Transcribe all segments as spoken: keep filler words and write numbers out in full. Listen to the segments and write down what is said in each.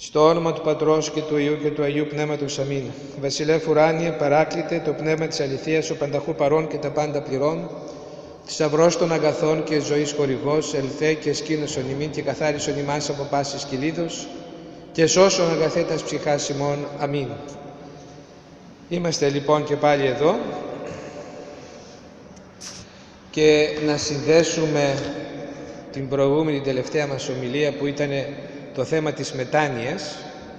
Στο όνομα του Πατρός και του Υιού και του Αγίου Πνεύματος. Αμήν. Βασιλεύ ουράνιε, παράκλητε, το πνεύμα της αληθείας, ο πανταχού παρών και τα πάντα πληρών, θησαυρός των αγαθών και ζωής χορηγός, ελθέ και σκήνωσον ημίν και καθάρισον ημάς από πάσης κυλίδος και σώσον αγαθέτας ψυχάς ημών. Αμήν. Είμαστε λοιπόν και πάλι εδώ και να συνδέσουμε την προηγούμενη τελευταία μας ομιλία που ήταν το θέμα της μετάνοιας,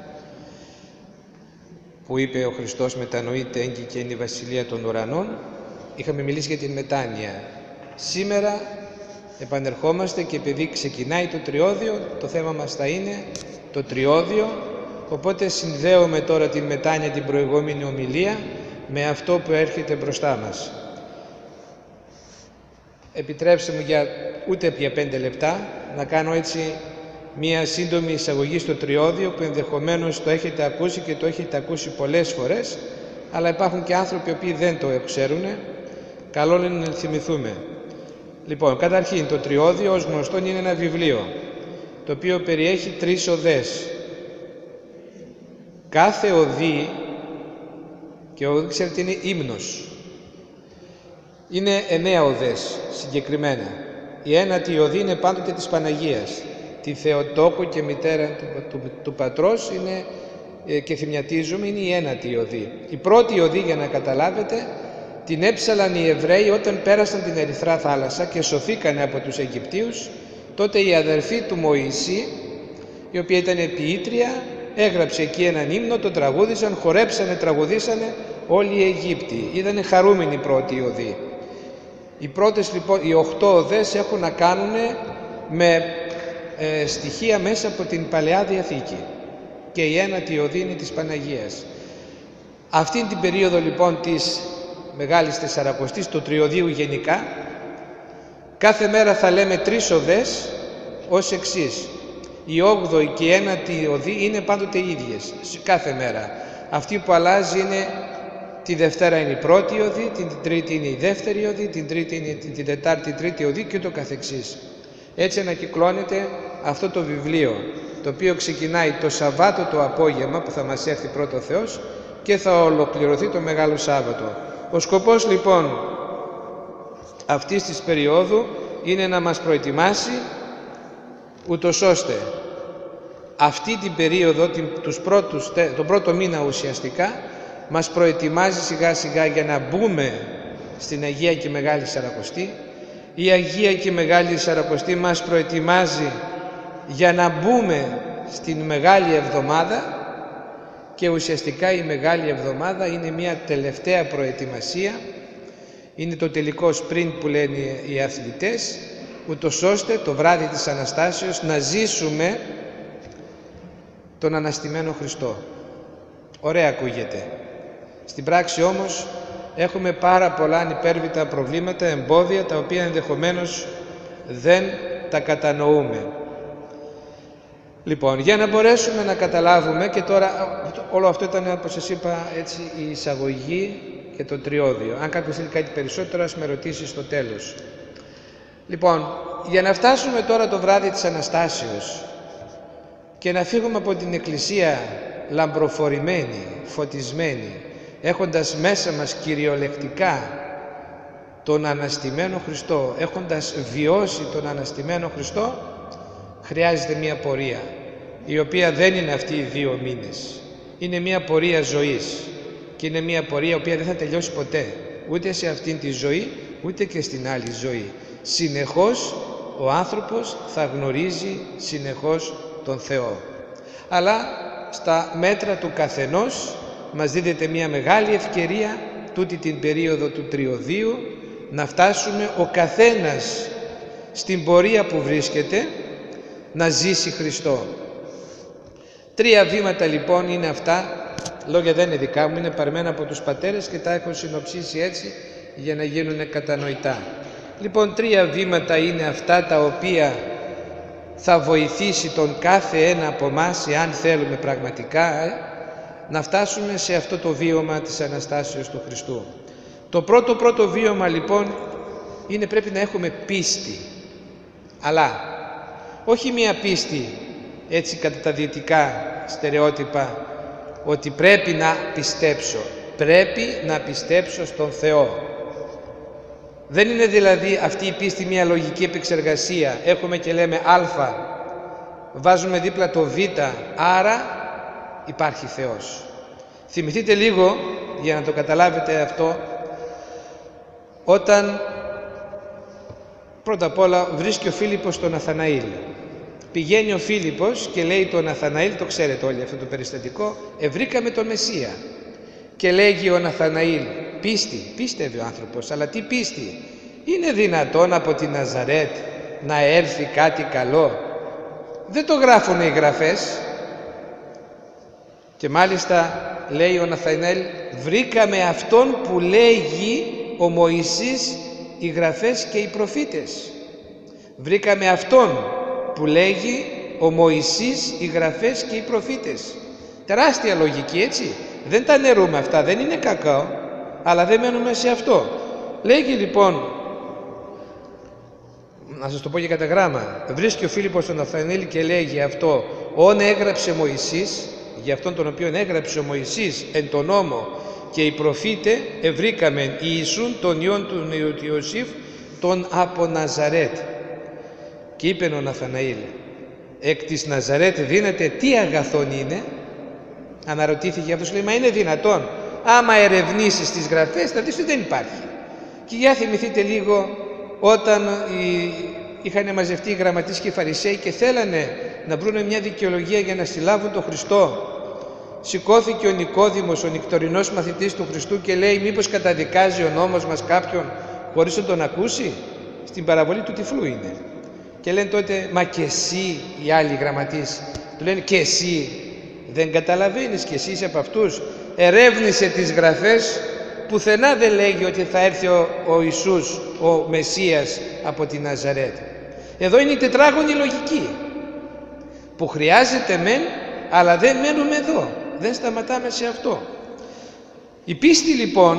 που είπε ο Χριστός μετανοείται έγκυ είναι η Βασιλεία των Ουρανών. Είχαμε μιλήσει για την μετάνοια. Σήμερα επανερχόμαστε και επειδή ξεκινάει το τριώδιο, το θέμα μας θα είναι το τριώδιο, οπότε συνδέουμε τώρα την μετάνοια, την προηγούμενη ομιλία, με αυτό που έρχεται μπροστά μας. Επιτρέψτε μου για ούτε για πέντε λεπτά να κάνω έτσι μία σύντομη εισαγωγή στο τριώδιο που ενδεχομένως το έχετε ακούσει και το έχετε ακούσει πολλές φορές, αλλά υπάρχουν και άνθρωποι οι οποίοι δεν το ξέρουν. Καλό είναι να θυμηθούμε. Λοιπόν, καταρχήν το τριώδιο ως γνωστόν είναι ένα βιβλίο το οποίο περιέχει τρεις οδές. Κάθε οδή, και οδή ξέρετε είναι ύμνος, είναι εννέα οδές συγκεκριμένα. Η ένατη οδή είναι πάντοτε της Παναγίας, τη Θεοτόκο και μητέρα του, του, του Πατρός είναι, ε, και θυμιατίζουμε, είναι η ένατη οδή. Η πρώτη οδή, για να καταλάβετε, την έψαλαν οι Εβραίοι όταν πέρασαν την Ερυθρά θάλασσα και σωθήκανε από τους Αιγυπτίους. Τότε η αδερφή του Μωυσή, η οποία ήταν ποιήτρια, έγραψε εκεί έναν ύμνο, τον τραγούδισαν, χορέψανε, τραγουδίσανε όλοι οι Αιγύπτιοι. Ήτανε χαρούμενη η πρώτη οδή. Οι πρώτες λοιπόν, οι οχτώ οδές έχουν να κάνουν με ε, στοιχεία μέσα από την Παλαιά Διαθήκη και η ένατη οδή είναι της Παναγίας. Αυτή την περίοδο λοιπόν της Μεγάλης Τεσσαρακοστής, του τριωδίου γενικά, κάθε μέρα θα λέμε τρεις οδές ως εξής. Η όγδοη και η ένατη οδή είναι πάντοτε οι ίδιες, κάθε μέρα. Αυτή που αλλάζει είναι τη Δευτέρα είναι η πρώτη οδή, την Τρίτη είναι η δεύτερη οδή, την Τρίτη είναι την Τετάρτη η τρίτη οδή και το καθεξής. Έτσι ανακυκλώνεται αυτό το βιβλίο, το οποίο ξεκινάει το Σαββάτο το απόγευμα που θα μας έρθει πρώτο Θεός και θα ολοκληρωθεί το Μεγάλο Σάββατο. Ο σκοπός λοιπόν αυτής της περίοδου είναι να μας προετοιμάσει ούτως ώστε αυτή την περίοδο, τους πρώτους, τον πρώτο μήνα ουσιαστικά, μας προετοιμάζει σιγά σιγά για να μπούμε στην Αγία και Μεγάλη Σαρακοστή. Η Αγία και Μεγάλη Σαρακοστή μας προετοιμάζει για να μπούμε στην Μεγάλη Εβδομάδα και ουσιαστικά η Μεγάλη Εβδομάδα είναι μια τελευταία προετοιμασία, είναι το τελικό sprint που λένε οι αθλητές, ούτως ώστε το βράδυ της Αναστάσεως να ζήσουμε τον αναστημένο Χριστό. Ωραία ακούγεται. Στην πράξη όμως έχουμε πάρα πολλά ανυπέρβητα προβλήματα, εμπόδια, τα οποία ενδεχομένως δεν τα κατανοούμε. Λοιπόν, για να μπορέσουμε να καταλάβουμε, και τώρα όλο αυτό ήταν, όπως σας είπα, έτσι, η εισαγωγή και το τριώδιο. Αν κάποιος θέλει κάτι περισσότερο, ας με ρωτήσει στο τέλος. Λοιπόν, για να φτάσουμε τώρα το βράδυ της Αναστάσεως και να φύγουμε από την Εκκλησία λαμπροφορημένη, φωτισμένη, έχοντας μέσα μας κυριολεκτικά τον αναστημένο Χριστό, έχοντας βιώσει τον αναστημένο Χριστό, χρειάζεται μία πορεία, η οποία δεν είναι αυτή οι δύο μήνες. Είναι μία πορεία ζωής και είναι μία πορεία η οποία δεν θα τελειώσει ποτέ, ούτε σε αυτήν τη ζωή, ούτε και στην άλλη ζωή. Συνεχώς ο άνθρωπος θα γνωρίζει συνεχώς τον Θεό. Αλλά στα μέτρα του καθενός μας δίδεται μια μεγάλη ευκαιρία τούτη την περίοδο του τριωδίου να φτάσουμε ο καθένας στην πορεία που βρίσκεται να ζήσει Χριστό. Τρία βήματα λοιπόν είναι αυτά, λόγια δεν είναι δικά μου, είναι παρμένα από τους πατέρες και τα έχω συνοψίσει έτσι για να γίνουν κατανοητά. Λοιπόν, τρία βήματα είναι αυτά τα οποία θα βοηθήσει τον κάθε ένα από εμάς, εάν θέλουμε πραγματικά, ε, να φτάσουμε σε αυτό το βίωμα της Αναστάσεως του Χριστού. Το πρώτο πρώτο βίωμα λοιπόν είναι πρέπει να έχουμε πίστη, αλλά όχι μία πίστη έτσι κατά τα δυτικά στερεότυπα, ότι πρέπει να πιστέψω. Πρέπει να πιστέψω στον Θεό. Δεν είναι δηλαδή αυτή η πίστη μια λογική επεξεργασία. Έχουμε και λέμε α, βάζουμε δίπλα το β, άρα υπάρχει Θεός. Θυμηθείτε λίγο, για να το καταλάβετε αυτό, όταν πρώτα απ' όλα βρίσκει ο Φίλιππος τον Ναθαναήλ. Πηγαίνει ο Φίλιππος και λέει τον Ναθαναήλ, το ξέρετε όλοι αυτό το περιστατικό, ευρήκαμε τον Μεσσία. Και λέγει ο Ναθαναήλ, πίστη, πίστευε ο άνθρωπος, αλλά τι πίστη? Είναι δυνατόν από τη Ναζαρέτ να έρθει κάτι καλό? Δεν το γράφουν οι γραφές. Και μάλιστα λέει ο Ναθαναήλ, βρήκαμε αυτόν που λέγει ο Μωυσής, οι γραφές και οι προφήτες. Βρήκαμε αυτόν που λέγει ο Μωυσής, οι γραφές και οι προφήτες. Τεράστια λογική, έτσι. Δεν τα νερούμε αυτά, δεν είναι κακό, αλλά δεν μένουμε σε αυτό. Λέγει λοιπόν, να σας το πω και κατά γράμμα, βρίσκει ο Φίλιππος τον Ναθαναήλ και λέγει αυτό, όν έγραψε Μωυσής, για αυτόν τον οποίον έγραψε ο Μωυσής εν τον νόμο και οι προφήτε, ευρήκαμεν Ιησούν τον ιόν του Ιωσήφ, τον από Ναζαρέτ. Και είπε ο Ναθαναήλ, εκ της Ναζαρέτ δίνεται τι αγαθόν είναι? Αναρωτήθηκε αυτός, λέει, μα είναι δυνατόν? Άμα ερευνήσεις τις γραφές θα δεις ότι δεν υπάρχει. Και για θυμηθείτε λίγο όταν οι... είχαν μαζευτεί οι γραμματείς και οι Φαρισαίοι και θέλανε να βρουν μια δικαιολογία για να συλλάβουν τον Χριστό. Σηκώθηκε ο Νικόδημος, ο νυκτορινός μαθητής του Χριστού, και λέει, μήπως καταδικάζει ο νόμος μας κάποιον χωρίς να τον ακούσει? Στην παραβολή του τυφλού είναι. Και λένε τότε, μα και εσύ, οι άλλοι γραμματείς, του λένε, και εσύ δεν καταλαβαίνεις, και εσύ είσαι από αυτούς? Ερεύνησε τις γραφές, πουθενά δεν λέγει ότι θα έρθει ο, ο Ιησούς, ο Μεσσίας από τη Ναζαρέτ. Εδώ είναι η τετράγωνη λογική που χρειάζεται μεν, αλλά δεν μένουμε εδώ, δεν σταματάμε σε αυτό. Η πίστη λοιπόν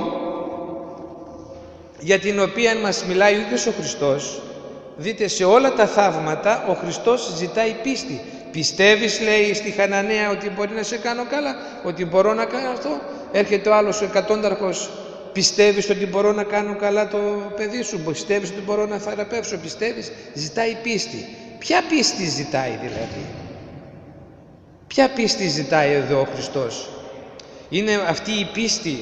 για την οποία μας μιλάει ο ίδιος ο Χριστός, δείτε σε όλα τα θαύματα ο Χριστός ζητάει πίστη. Πιστεύεις, λέει στη Χαναναία, ότι μπορεί να σε κάνω καλά, ότι μπορώ να κάνω αυτό? Έρχεται ο άλλος ο εκατόνταρχος, πιστεύεις ότι μπορώ να κάνω καλά το παιδί σου? Πιστεύεις ότι μπορώ να θεραπεύσω? Πιστεύεις? Ζητάει πίστη. Ποια πίστη ζητάει δηλαδή? Ποια πίστη ζητάει εδώ ο Χριστός? Είναι αυτή η πίστη,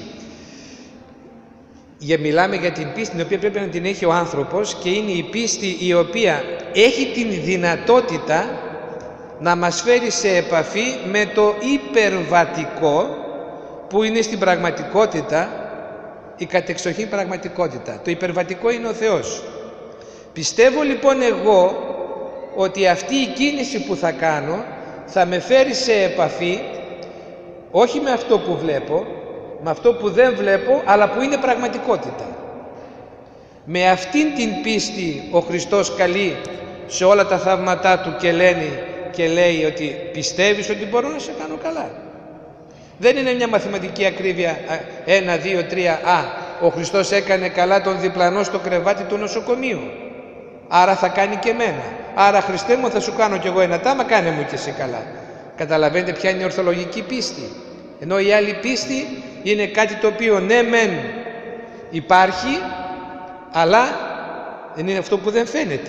για μιλάμε για την πίστη την οποία πρέπει να την έχει ο άνθρωπος, και είναι η πίστη η οποία έχει την δυνατότητα να μας φέρει σε επαφή με το υπερβατικό που είναι στην πραγματικότητα η κατεξοχήν πραγματικότητα. Το υπερβατικό είναι ο Θεός. Πιστεύω λοιπόν εγώ ότι αυτή η κίνηση που θα κάνω θα με φέρει σε επαφή όχι με αυτό που βλέπω, με αυτό που δεν βλέπω, αλλά που είναι πραγματικότητα. Με αυτήν την πίστη ο Χριστός καλεί σε όλα τα θαύματά του και λένε και λέει ότι πιστεύεις ότι μπορώ να σε κάνω καλά? Δεν είναι μια μαθηματική ακρίβεια, ένα, δύο, τρία, α, ο Χριστός έκανε καλά τον διπλανό στο κρεβάτι του νοσοκομείου, άρα θα κάνει και εμένα. Άρα Χριστέ μου, θα σου κάνω κι εγώ ένα τάμα, κάνε μου και εσύ καλά. Καταλαβαίνετε ποια είναι η ορθολογική πίστη? Ενώ η άλλη πίστη είναι κάτι το οποίο ναι μεν υπάρχει, αλλά δεν είναι αυτό που δεν φαίνεται.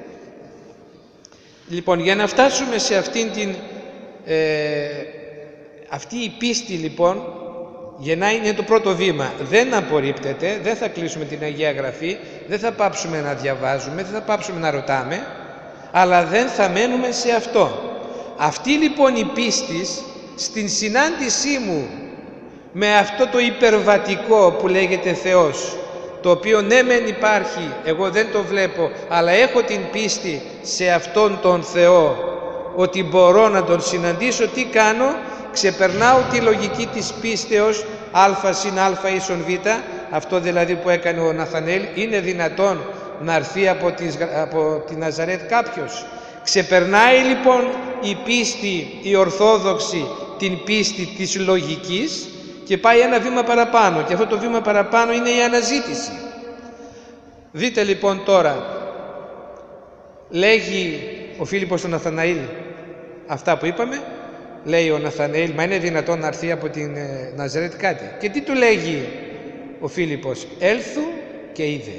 Λοιπόν, για να φτάσουμε σε αυτήν την ε, αυτή η πίστη λοιπόν γεννάει, είναι το πρώτο βήμα. Δεν απορρίπτεται, δεν θα κλείσουμε την Αγία Γραφή, δεν θα πάψουμε να διαβάζουμε, δεν θα πάψουμε να ρωτάμε, αλλά δεν θα μένουμε σε αυτό. Αυτή λοιπόν η πίστη στην συνάντησή μου με αυτό το υπερβατικό που λέγεται Θεός, το οποίο ναι μεν υπάρχει, εγώ δεν το βλέπω, αλλά έχω την πίστη σε αυτόν τον Θεό ότι μπορώ να τον συναντήσω, τι κάνω? Ξεπερνάω τη λογική της πίστεως α συν α ίσον β, αυτό δηλαδή που έκανε ο Ναθαναήλ. Είναι δυνατόν να έρθει από, τις, από τη Ναζαρέτ κάποιος? Ξεπερνάει λοιπόν η πίστη, η ορθόδοξη, την πίστη της λογικής και πάει ένα βήμα παραπάνω, και αυτό το βήμα παραπάνω είναι η αναζήτηση. Δείτε λοιπόν τώρα, λέγει ο Φίλιππος τον Ναθαναήλ, αυτά που είπαμε. Λέει ο Ναθαναήλ, μα είναι δυνατόν να έρθει από την ε, Ναζαρέτ κάτι? Και τι του λέγει ο Φίλιππος? Έλθου και είδε.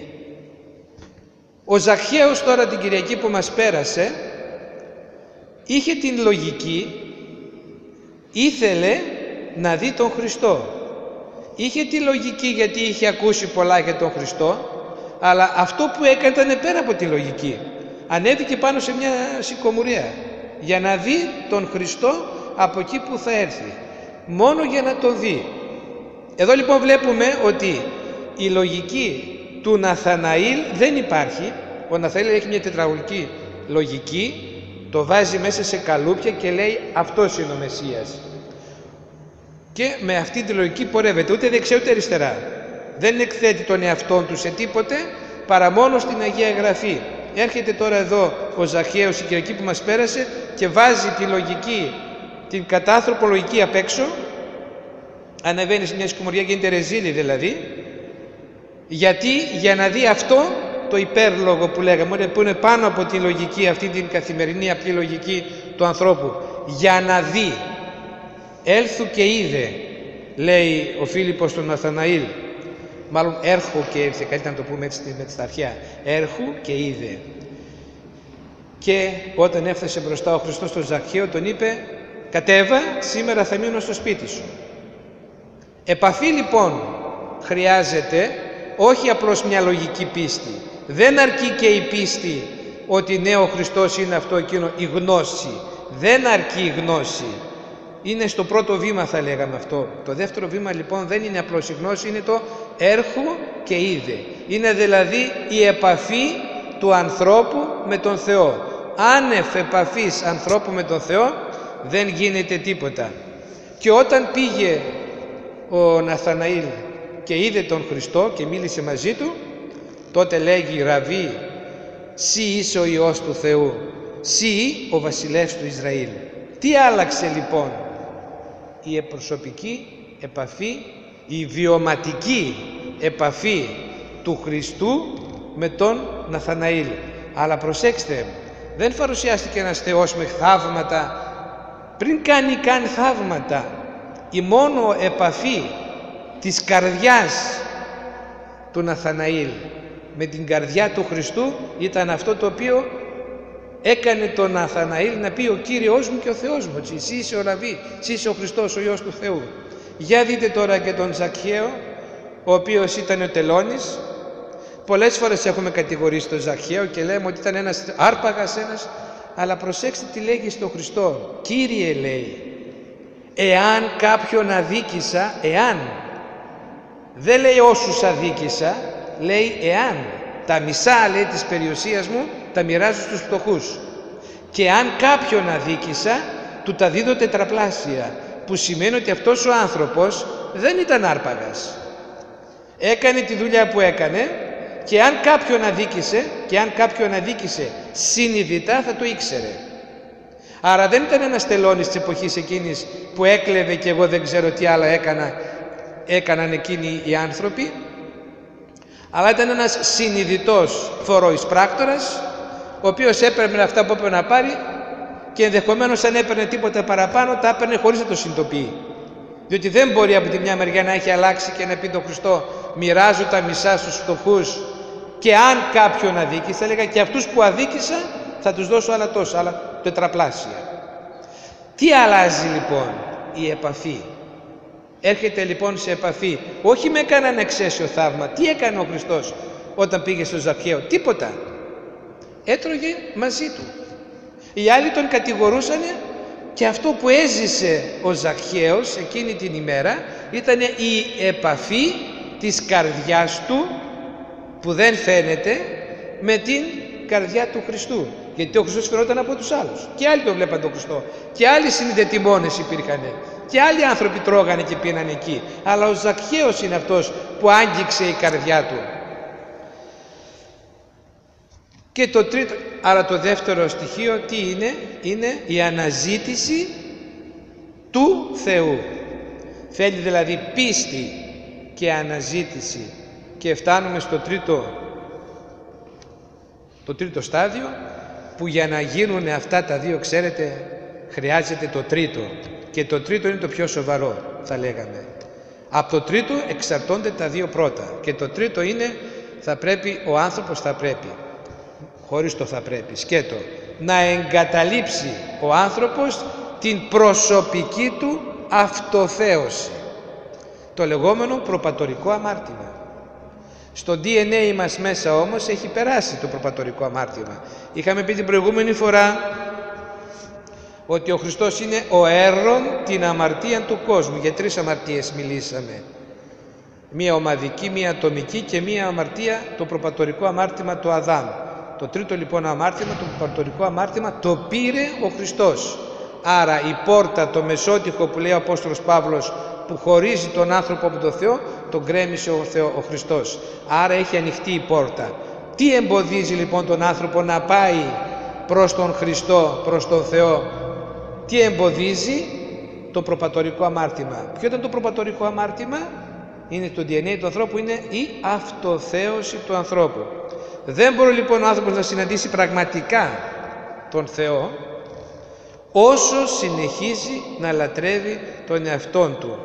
Ο Ζακχαίος τώρα την Κυριακή που μας πέρασε είχε την λογική, ήθελε να δει τον Χριστό. Είχε τη λογική γιατί είχε ακούσει πολλά για τον Χριστό, αλλά αυτό που έκανε ήταν πέρα από τη λογική. Ανέβηκε πάνω σε μια συκομουρία για να δει τον Χριστό από εκεί που θα έρθει, μόνο για να τον δει. Εδώ λοιπόν βλέπουμε ότι η λογική του Ναθαναήλ δεν υπάρχει. Ο Ναθαναήλ έχει μια τετραγωνική λογική, το βάζει μέσα σε καλούπια και λέει αυτός είναι ο Μεσσίας. Και με αυτή τη λογική πορεύεται, ούτε δεξιά ούτε αριστερά. Δεν εκθέτει τον εαυτόν του σε τίποτε παρά μόνο στην Αγία Γραφή. Έρχεται τώρα εδώ ο Ζακχαίος η Κυριακή που μας πέρασε και βάζει τη λογική, την κατάνθρωπο λογική απ' έξω, ανεβαίνει σε μια σκουμωριά, γίνεται ρεζίλη δηλαδή, γιατί για να δει αυτό το υπέρλογο που λέγαμε, που είναι πάνω από τη λογική, αυτή την καθημερινή απλή λογική του ανθρώπου, για να δει. Έλθου και είδε, λέει ο Φίλιππος στον Ναθαναήλ, μάλλον έρχου και ήρθε, καλύτερα να το πούμε έτσι με τη σταθιά, έρχου και είδε. Και όταν έφτασε μπροστά ο Χριστός στον Ζακχαίο, τον είπε, κατέβα, σήμερα θα μείνω στο σπίτι σου. Επαφή λοιπόν χρειάζεται, όχι απλώς μια λογική πίστη. Δεν αρκεί και η πίστη ότι ναι, ο Χριστός είναι αυτό εκείνο, η γνώση. Δεν αρκεί η γνώση. Είναι στο πρώτο βήμα θα λέγαμε αυτό. Το δεύτερο βήμα λοιπόν δεν είναι απλώς η γνώση, είναι το έρχου και είδε. Είναι δηλαδή η επαφή του ανθρώπου με τον Θεό. Άνευ επαφής ανθρώπου με τον Θεό δεν γίνεται τίποτα. Και όταν πήγε ο Ναθαναήλ και είδε τον Χριστό και μίλησε μαζί του, τότε λέγει Ραβί, σύ είσαι ο Υιός του Θεού, σύ ο βασιλεύς του Ισραήλ. Τι άλλαξε λοιπόν? Η προσωπική επαφή, η βιωματική επαφή του Χριστού με τον Ναθαναήλ. Αλλά προσέξτε, δεν παρουσιάστηκε ένας Θεός με θαύματα, πριν κάνει καν θαύματα. Η μόνο επαφή της καρδιάς του Ναθαναήλ με την καρδιά του Χριστού ήταν αυτό το οποίο έκανε τον Ναθαναήλ να πει ο Κύριος μου και ο Θεός μου. Εσύ είσαι ο Ραβί, εσύ είσαι ο Χριστός, ο Υιός του Θεού. Για δείτε τώρα και τον Ζακχαίο, ο οποίος ήταν ο τελώνης. Πολλές φορές έχουμε κατηγορήσει τον Ζακχαίο και λέμε ότι ήταν ένας άρπαγας ένας, αλλά προσέξτε τι λέγει στον Χριστό. Κύριε, λέει, εάν κάποιον αδίκησα, εάν, δεν λέει όσους αδίκησα, λέει εάν, τα μισά λέει της περιουσίας μου τα μοιράζω στους φτωχούς, και αν κάποιον αδίκησα του τα δίδω τετραπλάσια, που σημαίνει ότι αυτός ο άνθρωπος δεν ήταν άρπαγας, έκανε τη δουλειά που έκανε, και αν κάποιον αδίκησε και αν κάποιον αδίκησε συνειδητά θα το ήξερε. Άρα δεν ήταν ένας τελώνης της εποχής εκείνης που έκλεβε και εγώ δεν ξέρω τι άλλα έκανα, έκαναν εκείνοι οι άνθρωποι, αλλά ήταν ένας συνειδητός φοροεισπράκτορας, ο οποίος έπαιρνε αυτά που έπρεπε να πάρει και ενδεχομένως αν έπαιρνε τίποτα παραπάνω τα έπαιρνε χωρίς να το συνειδητοποιεί. Διότι δεν μπορεί από τη μια μεριά να έχει αλλάξει και να πει τον Χριστό μοιράζω τα μισά στους φτωχούς, και αν κάποιον αδίκησα, θα έλεγα και αυτούς που αδίκησα θα τους δώσω άλλα τόσα, άλλα τετραπλάσια. Τι αλλάζει λοιπόν? Η επαφή. Έρχεται λοιπόν σε επαφή, όχι με κανένα εξαίσιο θαύμα. Τι έκανε ο Χριστός όταν πήγε στο Ζακχαίο? Τίποτα. Έτρωγε μαζί του. Οι άλλοι τον κατηγορούσανε, και αυτό που έζησε ο Ζακχαίος εκείνη την ημέρα ήταν η επαφή της καρδιάς του, που δεν φαίνεται, με την καρδιά του Χριστού. Γιατί ο Χριστός φαινόταν από τους άλλους. Και άλλοι τον βλέπαν τον Χριστό. Και άλλοι συνδετημόνες υπήρχαν. Και άλλοι άνθρωποι τρώγανε και πίνανε εκεί. Αλλά ο Ζακχαίος είναι αυτός που άγγιξε η καρδιά του. Και το τρίτο, άρα το δεύτερο στοιχείο τι είναι? Είναι η αναζήτηση του Θεού. Θέλει δηλαδή πίστη και αναζήτηση. Και φτάνουμε στο τρίτο, το τρίτο στάδιο, που για να γίνουν αυτά τα δύο, ξέρετε, χρειάζεται το τρίτο. Και το τρίτο είναι το πιο σοβαρό, θα λέγαμε. Από το τρίτο εξαρτώνται τα δύο πρώτα. Και το τρίτο είναι, θα πρέπει, ο άνθρωπος θα πρέπει, χωρίς το θα πρέπει, σκέτο, να εγκαταλείψει ο άνθρωπος την προσωπική του αυτοθέωση. Το λεγόμενο προπατορικό αμάρτημα. Στο ντι εν έι μας μέσα όμως έχει περάσει το προπατορικό αμάρτημα. Είχαμε πει την προηγούμενη φορά ότι ο Χριστός είναι ο έρρον την αμαρτία του κόσμου. Για τρεις αμαρτίες μιλήσαμε. Μία ομαδική, μία ατομική και μία αμαρτία, το προπατορικό αμάρτημα του Αδάμ. Το τρίτο λοιπόν αμάρτημα, το προπατορικό αμάρτημα, το πήρε ο Χριστός. Άρα η πόρτα, το μεσότυχο που λέει ο Απόστολος Παύλος, που χωρίζει τον άνθρωπο από τον Θεό, τον γκρέμισε ο, Θεό, ο Χριστός. Άρα έχει ανοιχτεί η πόρτα. Τι εμποδίζει λοιπόν τον άνθρωπο να πάει προς τον Χριστό, προς τον Θεό? Τι εμποδίζει? Το προπατορικό αμάρτημα. Ποιο ήταν το προπατορικό αμάρτημα? Είναι το ντι εν έι του ανθρώπου, είναι η αυτοθέωση του ανθρώπου. Δεν μπορεί λοιπόν ο άνθρωπος να συναντήσει πραγματικά τον Θεό όσο συνεχίζει να λατρεύει τον εαυτόν του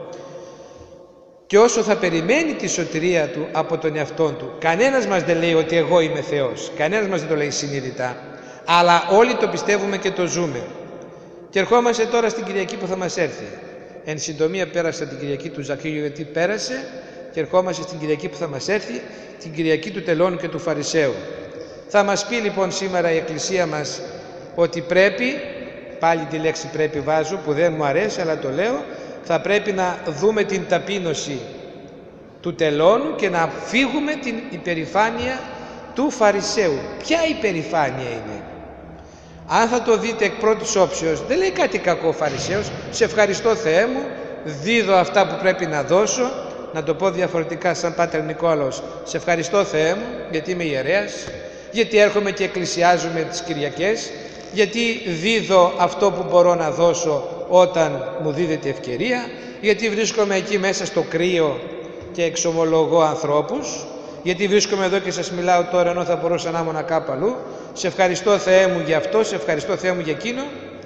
και όσο θα περιμένει τη σωτηρία του από τον εαυτόν του. Κανένας μας δεν λέει ότι εγώ είμαι Θεός, κανένας μας δεν το λέει συνείδητα, αλλά όλοι το πιστεύουμε και το ζούμε. Και ερχόμαστε τώρα στην Κυριακή που θα μας έρθει. Εν συντομία πέρασα την Κυριακή του Ζακχαίου γιατί πέρασε, και ερχόμαστε στην Κυριακή που θα μας έρθει, την Κυριακή του Τελώνου και του Φαρισαίου. Θα μας πει λοιπόν σήμερα η Εκκλησία μας ότι πρέπει, πάλι τη λέξη πρέπει βάζω που δεν μου αρέσει αλλά το λέω, θα πρέπει να δούμε την ταπείνωση του τελώνου και να φύγουμε την υπερηφάνεια του Φαρισαίου. Ποια υπερηφάνεια είναι? Αν θα το δείτε εκ πρώτης όψεως, δεν λέει κάτι κακό ο Φαρισαίος. Σε ευχαριστώ Θεέ μου, δίδω αυτά που πρέπει να δώσω. Να το πω διαφορετικά σαν Πάτερ Νικόλαος, σε ευχαριστώ Θεέ μου γιατί είμαι ιερέας, γιατί έρχομαι και εκκλησιάζομαι τις Κυριακές, γιατί δίδω αυτό που μπορώ να δώσω όταν μου δίδεται ευκαιρία, γιατί βρίσκομαι εκεί μέσα στο κρύο και εξομολογώ ανθρώπους, γιατί βρίσκομαι εδώ και σας μιλάω τώρα ενώ θα μπορούσα να ήμουν κάπου αλλού. Σε ευχαριστώ Θεέ μου για αυτό, σε ευχαριστώ Θεέ μου για εκείνο.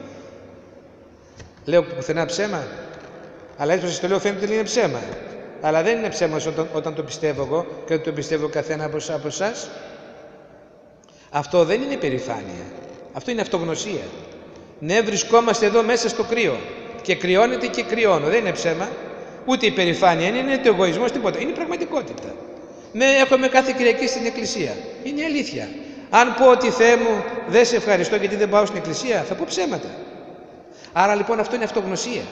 Λέω πουθενά ψέμα? Αλλά έτσι που σας το λέω φαίνεται ότι είναι ψέμα. Αλλά δεν είναι ψέμα όταν, όταν το πιστεύω εγώ και όταν το πιστεύω καθένα από, από εσάς. Αυτό δεν είναι περηφάνεια. Αυτό είναι αυτογνωσία. Ναι, βρισκόμαστε εδώ μέσα στο κρύο και κρυώνεται και κρυώνω. Δεν είναι ψέμα. Ούτε υπερηφάνεια είναι, είναι το εγωισμός, τίποτα. Είναι πραγματικότητα. Ναι, έρχομαι κάθε Κυριακή στην Εκκλησία. Είναι αλήθεια. Αν πω ότι Θεέ μου δεν σε ευχαριστώ γιατί δεν πάω στην Εκκλησία, θα πω ψέματα. Άρα λοιπόν αυτό είναι αυτογνωσία.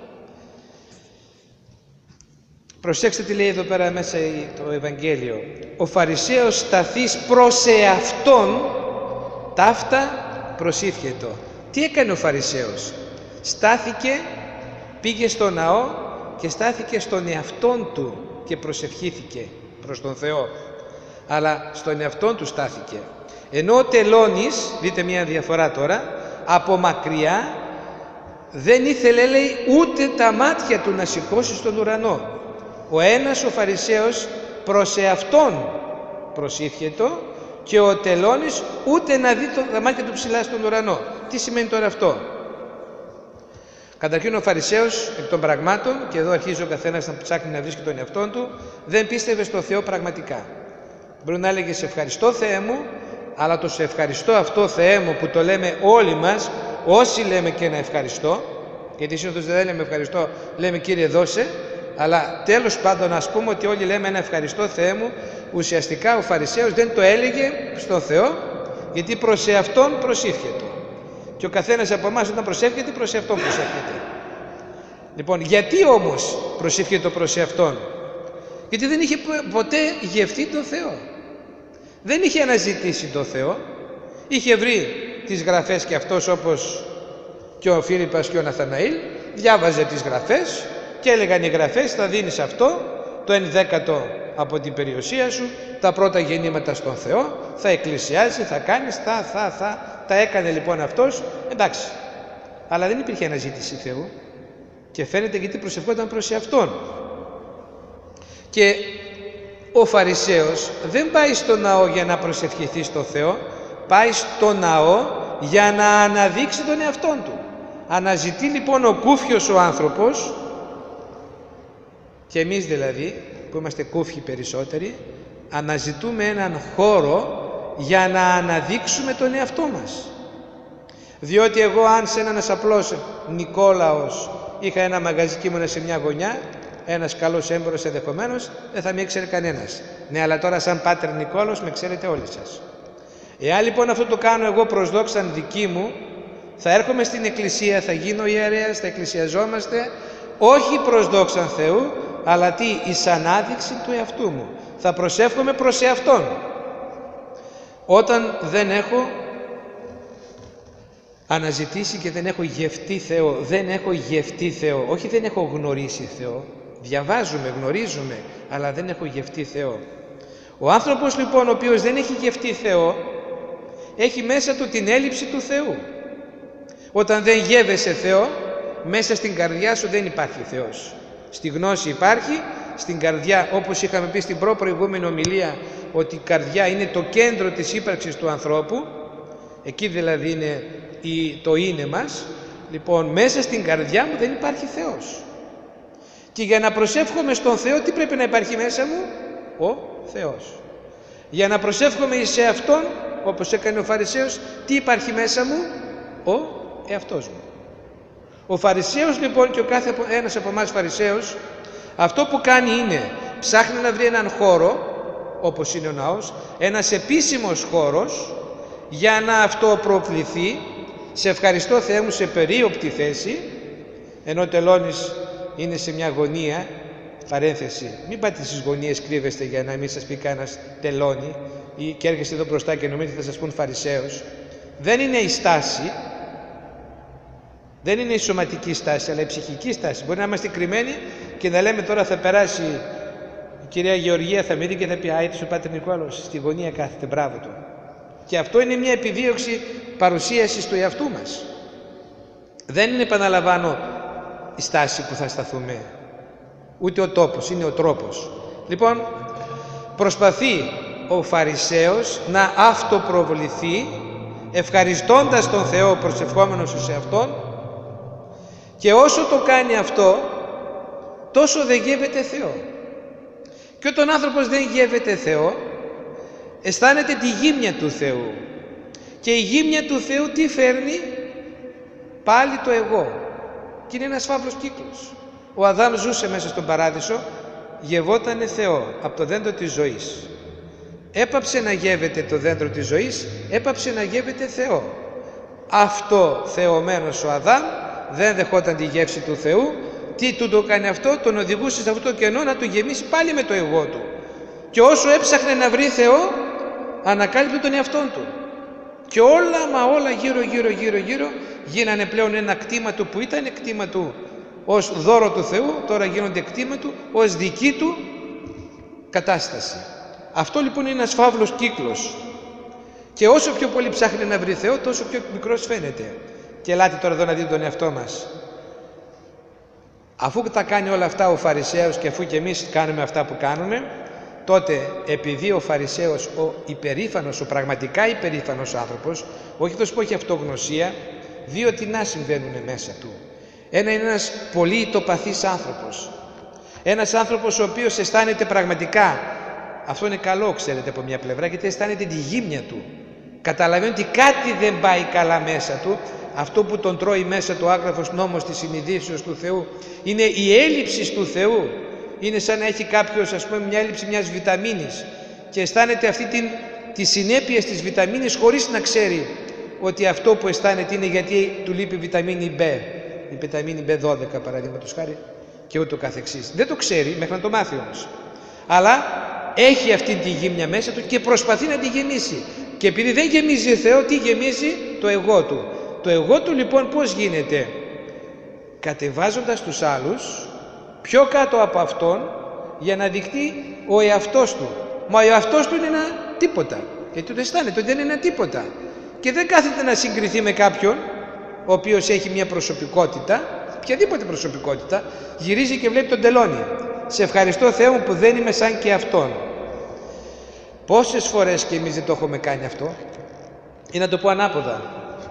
Προσέξτε τι λέει εδώ πέρα μέσα το Ευαγγέλιο. Ο Φαρισαίος σταθής προς εαυτόν, ταύτα προσήφιετο. Τι έκανε ο Φαρισαίος? Στάθηκε, πήγε στο ναό και στάθηκε στον εαυτόν του και προσευχήθηκε προς τον Θεό. Αλλά στον εαυτόν του στάθηκε. Ενώ ο τελώνης, δείτε μια διαφορά τώρα, από μακριά δεν ήθελε, λέει, ούτε τα μάτια του να σηκώσει στον ουρανό. Ο ένας ο Φαρισαίος προς εαυτόν προσήφιετο και ο τελώνης ούτε να δει τα μάτια του ψηλά στον ουρανό. Τι σημαίνει τώρα αυτό? Καταρχήν ο Φαρισαίος εκ των πραγμάτων, και εδώ αρχίζει ο καθένας να ψάχνει να βρίσκει τον εαυτόν του, δεν πίστευε στο Θεό πραγματικά. Μπορεί να έλεγε σε ευχαριστώ Θεέ μου, αλλά το σε ευχαριστώ αυτό Θεέ μου που το λέμε όλοι μας, όσοι λέμε και να ευχαριστώ, γιατί συνήθως δεν λέμε ευχαριστώ, λέμε Κύριε δώσε, αλλά τέλος πάντων ας πούμε ότι όλοι λέμε ένα ευχαριστώ Θεέ μου, ουσιαστικά ο Φαρισαίος δεν το έλεγε στον Θεό, γιατί προς εαυτόν προσήφιετο. Και ο καθένας από εμάς όταν προσεύχεται, προς εαυτόν προσεύχεται. Λοιπόν, γιατί όμως προσήφιετο προς εαυτόν? Γιατί δεν είχε ποτέ γευτεί τον Θεό. Δεν είχε αναζητήσει τον Θεό. Είχε βρει τις γραφές και αυτός όπως και ο Φίλιππας και ο Ναθαναήλ, διάβαζε τις γραφές και έλεγαν οι γραφές θα δίνεις αυτό, το ενδέκατο από την περιουσία σου, τα πρώτα γεννήματα στον Θεό, θα εκκλησιάζει, θα κάνεις, θα, θα, θα, τα έκανε λοιπόν αυτός, εντάξει. Αλλά δεν υπήρχε αναζήτηση Θεού και φαίνεται γιατί προσευχόταν προς εαυτόν. Και ο Φαρισαίος δεν πάει στο ναό για να προσευχηθεί στο Θεό, πάει στο ναό για να αναδείξει τον εαυτόν του. Αναζητεί λοιπόν ο κούφιος ο άνθρωπος, και εμείς δηλαδή που είμαστε κούφιοι περισσότεροι, αναζητούμε έναν χώρο για να αναδείξουμε τον εαυτό μας. Διότι εγώ αν σε ένας απλός Νικόλαος είχα ένα μαγαζί και ήμουνα σε μια γωνιά, ένας καλός έμπορος ενδεχομένως, δεν θα με ήξερε κανένας. Ναι, αλλά τώρα σαν Πάτερ Νικόλαος με ξέρετε όλοι σας. Εάν λοιπόν αυτό το κάνω εγώ προς δόξαν δική μου, θα έρχομαι στην εκκλησία, θα γίνω ιερέας, θα εκκλησιαζόμαστε, όχι προς δόξαν Θεού, αλλά τι, εις ανάδειξη του εαυτού μου. Θα προσεύχομαι προς εαυτόν. Όταν δεν έχω αναζητήσει και δεν έχω γευτεί Θεό, δεν έχω γευτεί Θεό, όχι δεν έχω γνωρίσει Θεό, διαβάζουμε, γνωρίζουμε, αλλά δεν έχω γευτεί Θεό. Ο άνθρωπος λοιπόν ο οποίος δεν έχει γευτεί Θεό, έχει μέσα του την έλλειψη του Θεού. Όταν δεν γεύεσαι Θεό, μέσα στην καρδιά σου δεν υπάρχει Θεός. Στη γνώση υπάρχει, στην καρδιά, όπως είχαμε πει στην προ-προηγούμενη ομιλία, ότι η καρδιά είναι το κέντρο της ύπαρξης του ανθρώπου, εκεί δηλαδή είναι το είναι μας. Λοιπόν, μέσα στην καρδιά μου δεν υπάρχει Θεός. Και για να προσεύχομαι στον Θεό, τι πρέπει να υπάρχει μέσα μου? Ο Θεός. Για να προσεύχομαι σε Αυτόν, όπως έκανε ο Φαρισαίος, τι υπάρχει μέσα μου? Ο εαυτός μου. Ο Φαρισαίος λοιπόν, και ο κάθε ένας από εμάς Φαρισαίος, αυτό που κάνει είναι ψάχνει να βρει έναν χώρο, όπως είναι ο ναός, ένας επίσημος χώρος, για να αυτοπροβληθεί. Σε ευχαριστώ Θεέ μου, σε περίοπτη θέση, ενώ τελώνης είναι σε μια γωνία, παρένθεση, μην πάτε στις γωνίες κρύβεστε για να μην σας πει κανένας τελώνη, ή και έρχεστε εδώ μπροστά και νομίζετε θα σας πούν Φαρισαίος. Δεν είναι η στάση, δεν είναι η σωματική στάση, αλλά η ψυχική στάση. Μπορεί να είμαστε κρυμμένοι και να λέμε τώρα θα περάσει η κυρία Γεωργία, θα με δει και θα πει «Α, ήτως ο Πάτερ Νικόλαος, στη γωνία κάθεται, μπράβο του». Και αυτό είναι μια επιδίωξη παρουσίασης του εαυτού μας. Δεν είναι, επαναλαμβάνω, η στάση που θα σταθούμε, ούτε ο τόπος, είναι ο τρόπος. Λοιπόν, προσπαθεί ο Φαρισαίος να αυτοπροβληθεί, ευχαριστώντας τον Θεό, προσευχόμενος σε Αυτόν, και όσο το κάνει αυτό, τόσο δεν γεύεται Θεό. Και όταν ο άνθρωπος δεν γεύεται Θεό, αισθάνεται τη γύμνια του Θεού. Και η γύμνια του Θεού τι φέρνει? Πάλι το εγώ. Και είναι ένας φαύλος κύκλος. Ο Αδάμ ζούσε μέσα στον παράδεισο, γευότανε Θεό από το δέντρο της ζωής. Έπαψε να γεύεται το δέντρο της ζωής, έπαψε να γεύεται Θεό. Αυτό θεωμένος ο Αδάμ δεν δεχόταν τη γεύση του Θεού. Τι του το κάνει αυτό? Τον οδηγούσε σε αυτό το κενό να του γεμίσει πάλι με το εγώ του. Και όσο έψαχνε να βρει Θεό, ανακάλυπτε τον εαυτόν του. Και όλα μα όλα γύρω γύρω γύρω γύρω γίνανε πλέον ένα κτήμα του που ήταν κτήμα του ως δώρο του Θεού, τώρα γίνονται κτήμα του ως δική του κατάσταση. Αυτό λοιπόν είναι ένας φαύλος κύκλος. Και όσο πιο πολύ ψάχνει να βρει Θεό, τόσο πιο μικρός φαίνεται. Και ελάτε τώρα εδώ να δείτε τον εαυτό μας. Αφού τα κάνει όλα αυτά ο Φαρισαίος και αφού και εμείς κάνουμε αυτά που κάνουμε, τότε επειδή ο Φαρισαίος, ο υπερήφανος, ο πραγματικά υπερήφανος άνθρωπος, όχι τόσο που έχει αυτογνωσία, δύο τινά συμβαίνουν μέσα του. Ένα είναι ένας πολύ ητοπαθής άνθρωπος. Ένας άνθρωπος ο οποίος αισθάνεται πραγματικά, αυτό είναι καλό ξέρετε από μια πλευρά, γιατί αισθάνεται τη γύμνια του. Καταλαβαίνει ότι κάτι δεν πάει καλά μέσα του. Αυτό που τον τρώει μέσα του άγραφος νόμος της συνειδήσεως του Θεού είναι η έλλειψη του Θεού. Είναι σαν να έχει κάποιος, ας πούμε, μια έλλειψη μιας βιταμίνης και αισθάνεται αυτή την, τις συνέπειες της βιταμίνης χωρίς να ξέρει ότι αυτό που αισθάνεται είναι γιατί του λείπει η βιταμίνη B, η βιταμίνη μπι δώδεκα παραδείγματος χάρη, και ούτω καθεξής. Δεν το ξέρει μέχρι να το μάθει όμως. Αλλά έχει αυτή τη γύμνια μέσα του και προσπαθεί να τη γεμίσει. Και επειδή δεν γεμίζει Θεό, τι γεμίζει? Το εγώ του. Το εγώ του λοιπόν πώς γίνεται? Κατεβάζοντας τους άλλους πιο κάτω από αυτόν για να δειχτεί ο εαυτός του. Μα ο εαυτός του είναι ένα τίποτα. Γιατί του αισθάνεται ότι δεν είναι ένα τίποτα. Και δεν κάθεται να συγκριθεί με κάποιον ο οποίος έχει μια προσωπικότητα, οποιαδήποτε προσωπικότητα, γυρίζει και βλέπει τον τελώνη. Σε ευχαριστώ Θεέ μου που δεν είμαι σαν και αυτόν. Πόσες φορές και εμείς δεν το έχουμε κάνει αυτό? Ή να το πω ανάποδα.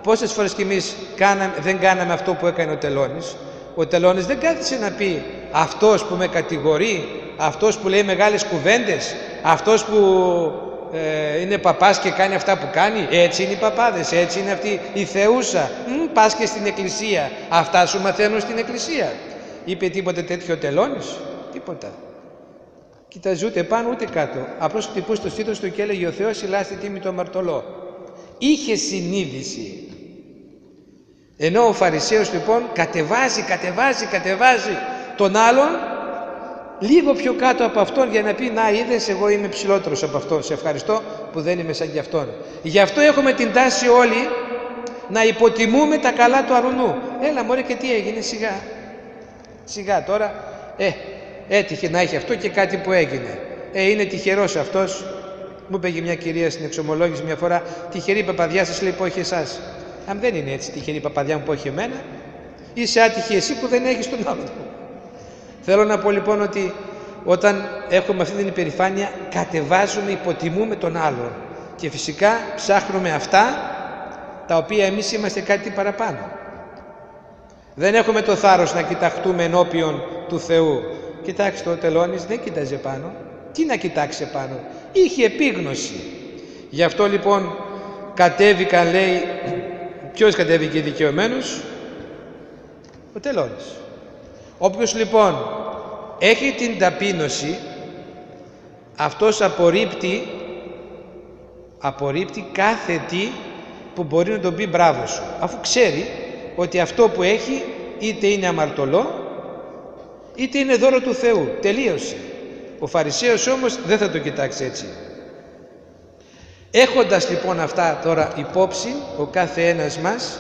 Πόσες φορές κι εμείς κάναμε, δεν κάναμε αυτό που έκανε ο Τελώνης. Ο Τελώνης δεν κάθισε να πει αυτός που με κατηγορεί, αυτός που λέει μεγάλες κουβέντες, αυτός που ε, είναι παπάς και κάνει αυτά που κάνει, έτσι είναι οι παπάδες, έτσι είναι αυτή η θεούσα. Μ, πας και στην εκκλησία, αυτά σου μαθαίνουν στην εκκλησία. Είπε τίποτε τέτοιο ο Τελώνης? Τίποτα. Κοίταζε ούτε πάνω ούτε κάτω. Απλώς χτυπούσε το στήθος του και έλεγε: ο Θεός ηλάστη τίμη το αμαρτωλό. Είχε συνείδηση. Ενώ ο Φαρισαίος λοιπόν κατεβάζει, κατεβάζει, κατεβάζει τον άλλον λίγο πιο κάτω από αυτόν για να πει: να είδες, εγώ είμαι ψηλότερος από αυτόν, σε ευχαριστώ που δεν είμαι σαν κι αυτόν. Γι' αυτό έχουμε την τάση όλοι να υποτιμούμε τα καλά του αρνού. Έλα μωρέ, και τι έγινε, σιγά. Σιγά τώρα, ε, έτυχε να έχει αυτό και κάτι που έγινε. Ε, είναι τυχερός αυτός. Μου είπε και μια κυρία στην εξομολόγηση μια φορά: τυχερή παπαδιά σας, λέει, που όχι εσάς. Αν δεν είναι έτσι τυχερή παπαδιά μου που όχι εμένα, είσαι άτυχη εσύ που δεν έχεις τον άλλον. Θέλω να πω λοιπόν ότι όταν έχουμε αυτή την υπερηφάνεια, κατεβάζουμε, υποτιμούμε τον άλλον και φυσικά ψάχνουμε αυτά τα οποία εμείς είμαστε κάτι παραπάνω. Δεν έχουμε το θάρρος να κοιταχτούμε ενώπιον του Θεού. Κοιτάξτε, ο Τελώνης δεν κοίταζε πάνω. Τι να κοιτάξει πάνω? Είχε επίγνωση. Γι' αυτό λοιπόν κατέβηκαν, λέει, ποιος κατέβηκε δικαιωμένος? Ο Τελώνης. Όποιος λοιπόν έχει την ταπείνωση, αυτός απορρίπτει, απορρίπτει κάθε τι που μπορεί να τον πει μπράβο σου, αφού ξέρει ότι αυτό που έχει είτε είναι αμαρτωλό είτε είναι δώρο του Θεού. Τελείωσε. Ο Φαρισαίος όμως δεν θα το κοιτάξει έτσι. Έχοντας λοιπόν αυτά τώρα υπόψη ο κάθε ένας μας,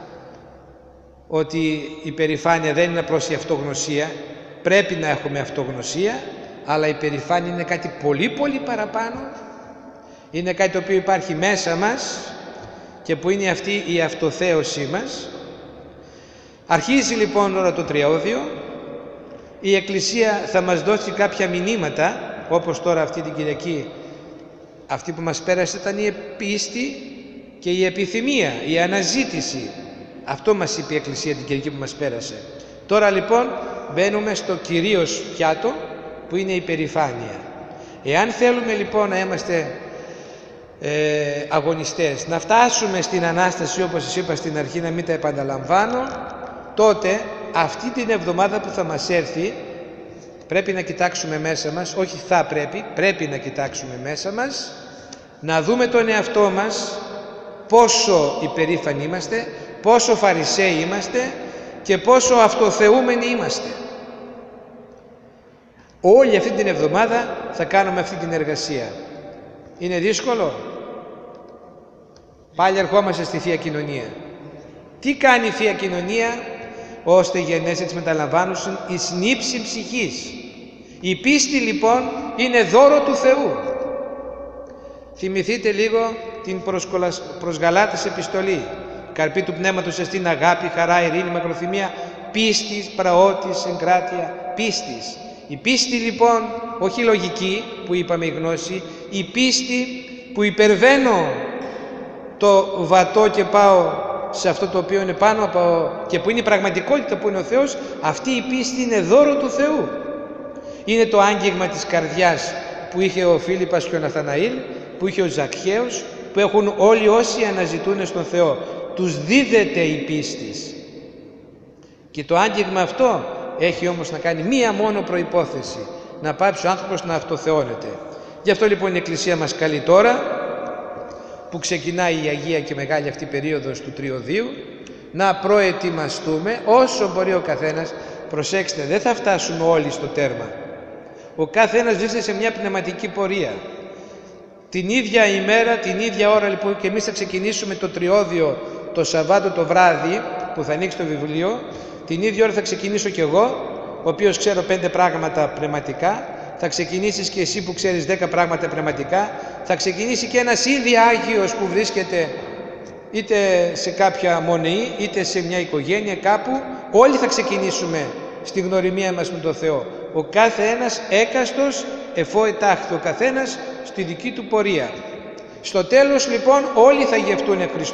ότι η περηφάνεια δεν είναι απλώς η αυτογνωσία, πρέπει να έχουμε αυτογνωσία, αλλά η περηφάνεια είναι κάτι πολύ πολύ παραπάνω, είναι κάτι το οποίο υπάρχει μέσα μας και που είναι αυτή η αυτοθέωσή μας. Αρχίζει λοιπόν τώρα το τριώδιο. Η Εκκλησία θα μας δώσει κάποια μηνύματα, όπως τώρα αυτή την Κυριακή, αυτή που μας πέρασε ήταν η πίστη και η επιθυμία, η αναζήτηση. Αυτό μας είπε η Εκκλησία την Κυριακή που μας πέρασε. Τώρα λοιπόν μπαίνουμε στο κυρίως πιάτο που είναι η περηφάνεια. Εάν θέλουμε λοιπόν να είμαστε ε, αγωνιστές, να φτάσουμε στην Ανάσταση, όπως σας είπα στην αρχή, να μην τα επαναλαμβάνω, τότε αυτή την εβδομάδα που θα μας έρθει πρέπει να κοιτάξουμε μέσα μας, όχι θα πρέπει, πρέπει να κοιτάξουμε μέσα μας, να δούμε τον εαυτό μας, πόσο υπερήφανοι είμαστε, πόσο φαρισαίοι είμαστε και πόσο αυτοθεούμενοι είμαστε. Όλη αυτή την εβδομάδα θα κάνουμε αυτή την εργασία. Είναι δύσκολο? Πάλι ερχόμαστε στη Θεία Κοινωνία. Τι κάνει η Θεία Κοινωνία? Ώστε οι γενναίες έτσι μεταλαμβάνουσαν εις νύψη ψυχής. Η πίστη λοιπόν είναι δώρο του Θεού. Θυμηθείτε λίγο την προς Γαλάτες επιστολή. Καρπή του πνεύματος εστίν αγάπη, χαρά, ειρήνη, μακροθυμία, πίστης, πραότης, εγκράτεια, πίστης. Η πίστη λοιπόν, όχι λογική που είπαμε η γνώση, η πίστη που υπερβαίνω το βατό και πάω σε αυτό το οποίο είναι πάνω από και που είναι η πραγματικότητα που είναι ο Θεός, αυτή η πίστη είναι δώρο του Θεού. Είναι το άγγιγμα της καρδιάς που είχε ο Φίλιππας και ο Ναθαναήλ, που είχε ο Ζακχαίος, που έχουν όλοι όσοι αναζητούν στον Θεό. Τους δίδεται η πίστης. Και το άγγιγμα αυτό έχει όμως να κάνει μία μόνο προϋπόθεση, να πάψει ο άνθρωπος να αυτοθεώνεται. Γι' αυτό λοιπόν η Εκκλησία μας καλεί τώρα, που ξεκινάει η Αγία και Μεγάλη αυτή περίοδος του Τριωδίου, να προετοιμαστούμε όσο μπορεί ο καθένας. Προσέξτε, δεν θα φτάσουμε όλοι στο τέρμα. Ο κάθε ένας βρίσκεται σε μια πνευματική πορεία. Την ίδια ημέρα, την ίδια ώρα λοιπόν και εμείς θα ξεκινήσουμε το Τριώδιο το Σαββάτο το βράδυ που θα ανοίξει το βιβλίο, την ίδια ώρα θα ξεκινήσω κι εγώ, ο οποίος ξέρω πέντε πράγματα πνευματικά, θα ξεκινήσεις και εσύ που ξέρεις δέκα πράγματα πνευματικά, θα ξεκινήσει και ένας ήδη Άγιος που βρίσκεται είτε σε κάποια μονή, είτε σε μια οικογένεια κάπου, όλοι θα ξεκινήσουμε στη γνωριμία μας με τον Θεό. Ο κάθε ένας έκαστος εφώ ετάχθη, ο καθένας στη δική του πορεία. Στο τέλος λοιπόν όλοι θα γευτούν Χριστό,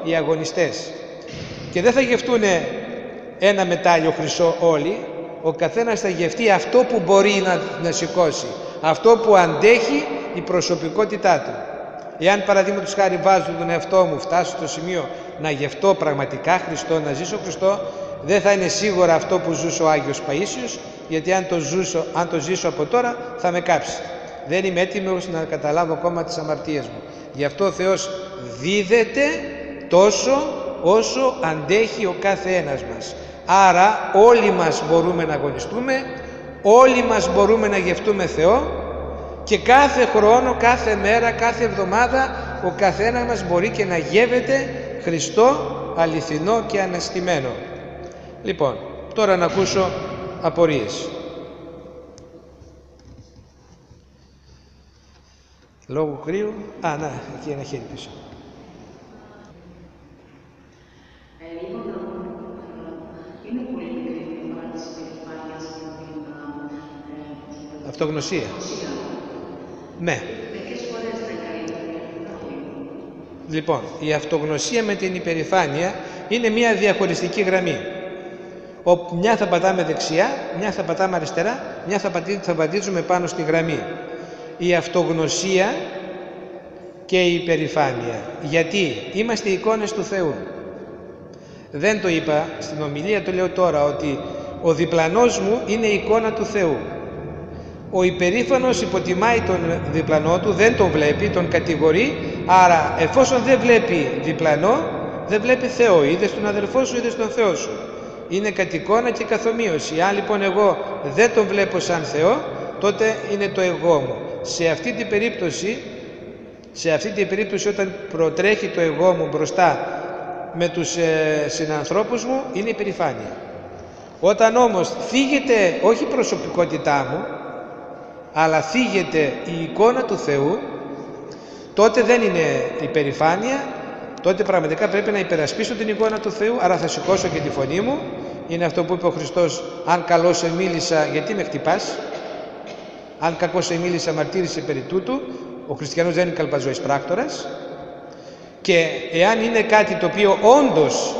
οι αγωνιστές. Και δεν θα γευτούν ένα μετάλλιο χρυσό όλοι, ο καθένας θα γευτεί αυτό που μπορεί να, να σηκώσει, αυτό που αντέχει η προσωπικότητά του. Εάν παραδείγματος χάρη βάζω τον εαυτό μου, φτάσω στο σημείο να γευτώ πραγματικά Χριστό, να ζήσω Χριστό, δεν θα είναι σίγουρα αυτό που ζούσε ο Άγιος Παΐσιος, γιατί αν το, ζούσω, αν το ζήσω από τώρα θα με κάψει. Δεν είμαι έτοιμος να καταλάβω ακόμα τις αμαρτίες μου. Γι' αυτό ο Θεός δίδεται τόσο όσο αντέχει ο κάθε ένας μας. Άρα όλοι μας μπορούμε να αγωνιστούμε, όλοι μας μπορούμε να γευτούμε Θεό, και κάθε χρόνο, κάθε μέρα, κάθε εβδομάδα ο καθένας μας μπορεί και να γεύεται Χριστό αληθινό και αναστημένο. Λοιπόν, τώρα να ακούσω απορίες. Λόγω κρύου, α, να, εκεί ένα χέρι πίσω. Αυτογνωσία. Ναι. Λοιπόν, η αυτογνωσία με την υπερηφάνεια είναι μια διαχωριστική γραμμή. Ο, μια θα πατάμε δεξιά, μια θα πατάμε αριστερά, μια θα, πατή, θα πατήσουμε πάνω στη γραμμή. Η αυτογνωσία και η υπερηφάνεια. Γιατί είμαστε εικόνες του Θεού. Δεν το είπα στην ομιλία, το λέω τώρα, ότι ο διπλανός μου είναι η εικόνα του Θεού. Ο υπερήφανος υποτιμάει τον διπλανό του, δεν τον βλέπει, τον κατηγορεί, άρα εφόσον δεν βλέπει διπλανό, δεν βλέπει Θεό. Είδες τον αδελφό σου, είδες τον Θεό σου. Είναι κατ' εικόνα και καθομοίωση. Αν λοιπόν εγώ δεν τον βλέπω σαν Θεό, τότε είναι το εγώ μου. Σε αυτή την περίπτωση, σε αυτή την περίπτωση όταν προτρέχει το εγώ μου μπροστά με τους ε, συνανθρώπους μου, είναι υπερηφάνεια. Όταν όμως θίγεται όχι η προσωπικότητά μου, αλλά θίγεται η εικόνα του Θεού, τότε δεν είναι υπερηφάνεια, τότε πραγματικά πρέπει να υπερασπίσω την εικόνα του Θεού, άρα θα σηκώσω και τη φωνή μου. Είναι αυτό που είπε ο Χριστός, αν καλώς σε μίλησα, γιατί με χτυπάς? Αν κακώς σε μίλησα, μαρτύρησε περί τούτου. Ο χριστιανός δεν είναι καλπαζόης πράκτορας. Και εάν είναι κάτι το οποίο όντως,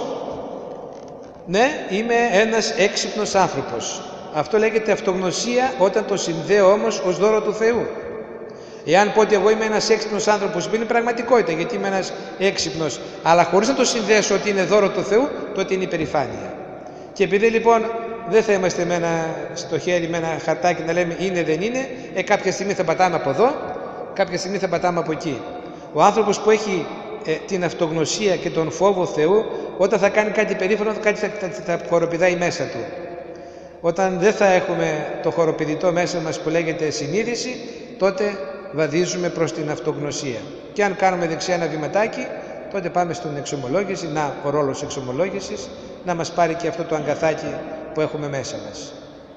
ναι, είμαι ένας έξυπνος άνθρωπος, αυτό λέγεται αυτογνωσία, όταν το συνδέω όμως ως δώρο του Θεού. Εάν πω ότι εγώ είμαι ένας έξυπνος άνθρωπος, που είναι πραγματικότητα, γιατί είμαι ένας έξυπνος, αλλά χωρίς να το συνδέσω ότι είναι δώρο του Θεού, τότε είναι υπερηφάνεια. Και επειδή λοιπόν δεν θα είμαστε με ένα, στο χέρι με ένα χαρτάκι να λέμε είναι δεν είναι, ε, κάποια στιγμή θα πατάμε από εδώ, κάποια στιγμή θα πατάμε από εκεί. Ο άνθρωπος που έχει ε, την αυτογνωσία και τον φόβο Θεού, όταν θα κάνει κάτι περήφανο, κάτι θα, θα, θα, θα χοροπηδάει μέσα του. Όταν δεν θα έχουμε το χοροπηδητό μέσα μας που λέγεται συνείδηση, τότε βαδίζουμε προς την αυτογνωσία. Και αν κάνουμε δεξιά ένα βηματάκι, τότε πάμε στην εξομολόγηση, να ο ρόλος εξομολόγησης, να μας πάρει και αυτό το αγκαθάκι που έχουμε μέσα μας.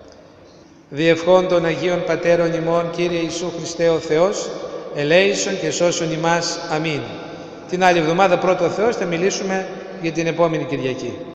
Διευχών των Αγίων Πατέρων ημών, Κύριε Ιησού Χριστέ ο Θεός, ελέησον και σώσον ημάς. Αμήν. Την άλλη εβδομάδα πρώτο ο Θεός θα μιλήσουμε για την επόμενη Κυριακή.